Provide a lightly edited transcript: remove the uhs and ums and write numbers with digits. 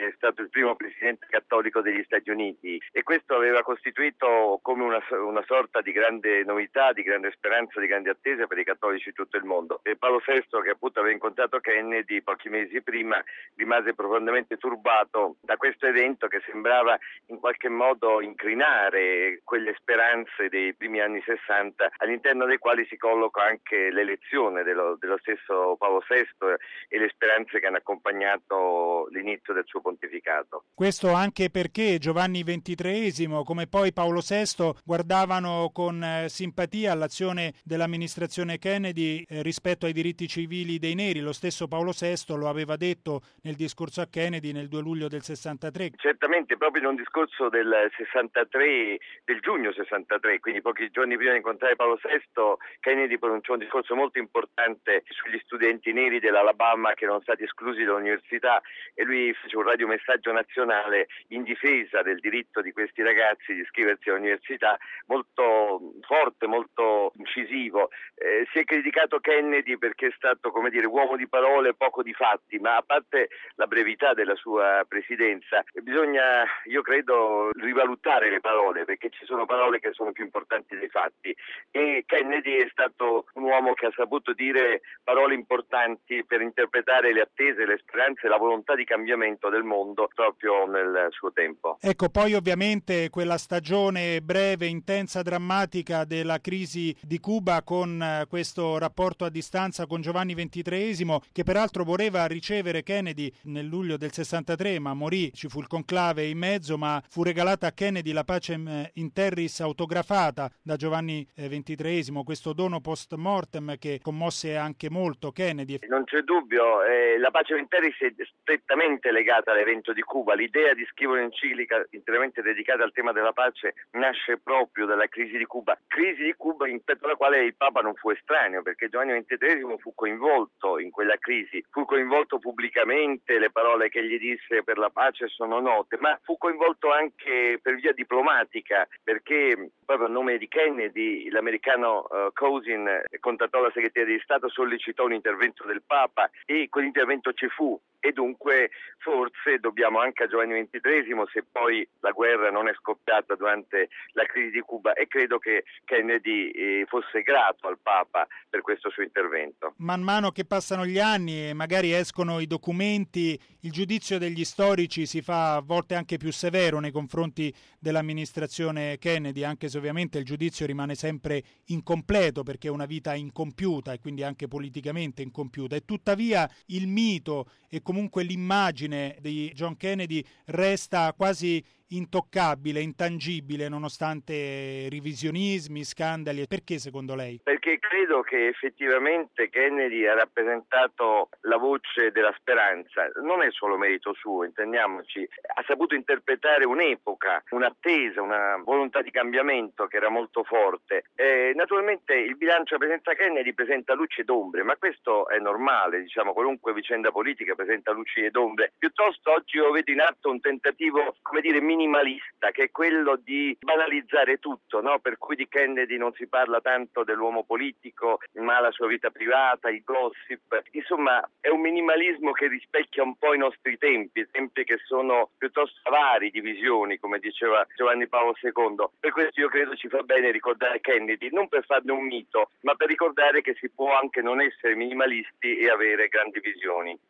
è stato il primo presidente cattolico degli Stati Uniti e questo aveva costituito come una sorta di grande novità, di grande speranza, di grande attesa per i cattolici di tutto il mondo. E Paolo VI, che appunto aveva incontrato Kennedy pochi mesi prima, rimase profondamente turbato da questo evento che sembrava in qualche modo incrinare quelle speranze dei primi anni 60, all'interno dei quali si colloca anche l'elezione dello stesso Paolo VI e le speranze che hanno accompagnato l'inizio del suo pontificato. Questo anche perché Giovanni XXIII, come poi Paolo VI, guardavano con simpatia all'azione dell'amministrazione Kennedy rispetto ai diritti civili dei neri. Lo stesso Paolo VI lo aveva detto nel discorso a Kennedy nel 2 luglio del 63. Certamente, proprio in un discorso del 63, del giugno 63, quindi pochi giorni prima di incontrare Paolo VI, Kennedy pronunciò un discorso molto importante sugli studenti neri dell'Alabama che erano stati esclusi dall'università e lui fece un radiomessaggio nazionale in difesa del diritto di questi ragazzi di iscriversi all'università, molto forte, molto incisivo. Si è criticato Kennedy perché è stato, come dire, uomo di parole, poco di fatti, ma a parte la brevità della sua presidenza, bisogna, io credo, rivalutare le parole, perché ci sono parole che sono più importanti dei fatti e Kennedy è stato un uomo che ha saputo dire parole importanti per interpretare le attese, le speranze e la volontà di cambiamento del mondo proprio nel suo tempo. Ecco, poi ovviamente quella stagione breve, intensa, drammatica della crisi di Cuba con questo rapporto a distanza con Giovanni XXIII, che peraltro voleva ricevere Kennedy nel luglio del 63, ma morì, ci fu il conclave in mezzo, ma fu regalata a Kennedy la Pacem in Terris autografata da Giovanni XXIII, questo dono post mortem che commosse anche molto Kennedy. Non c'è dubbio, la Pacem in Terris è strettamente legata all'evento di Cuba. L'idea di scrivere un'enciclica interamente dedicata al tema della pace nasce proprio dalla crisi di Cuba rispetto alla quale il Papa non fu estraneo, perché Giovanni XXIII fu coinvolto in quella crisi, fu coinvolto pubblicamente, le parole che gli disse per la pace sono note, ma fu coinvolto anche per via diplomatica, perché proprio a nome di Kennedy l'americano Cousin contattò la segreteria di Stato, sollecitò un intervento del Papa e quell'intervento ci fu. E dunque forse dobbiamo anche a Giovanni XXIII, se poi la guerra non è scoppiata durante la crisi di Cuba, e credo che Kennedy fosse grato al Papa per questo suo intervento. Man mano che passano gli anni e magari escono i documenti, il giudizio degli storici si fa a volte anche più severo nei confronti dell'amministrazione Kennedy, anche se ovviamente il giudizio rimane sempre incompleto perché è una vita incompiuta e quindi anche politicamente incompiuta. E tuttavia il mito e comunque l'immagine di John Kennedy resta quasi intoccabile, intangibile, nonostante revisionismi, scandali. Perché secondo lei? Perché credo che effettivamente Kennedy ha rappresentato la voce della speranza. Non è solo merito suo, intendiamoci, ha saputo interpretare un'epoca, un'attesa, una volontà di cambiamento che era molto forte. Naturalmente il bilancio della presenza Kennedy presenta luci ed ombre, ma questo è normale, qualunque vicenda politica presenta luci ed ombre. Piuttosto oggi io vedo in atto un tentativo, minimalista, che è quello di banalizzare tutto, no? Per cui di Kennedy non si parla tanto dell'uomo politico, ma la sua vita privata, i gossip. Insomma, è un minimalismo che rispecchia un po' i nostri tempi che sono piuttosto avari di visioni, come diceva Giovanni Paolo II. Per questo io credo ci fa bene ricordare Kennedy, non per farne un mito, ma per ricordare che si può anche non essere minimalisti e avere grandi visioni.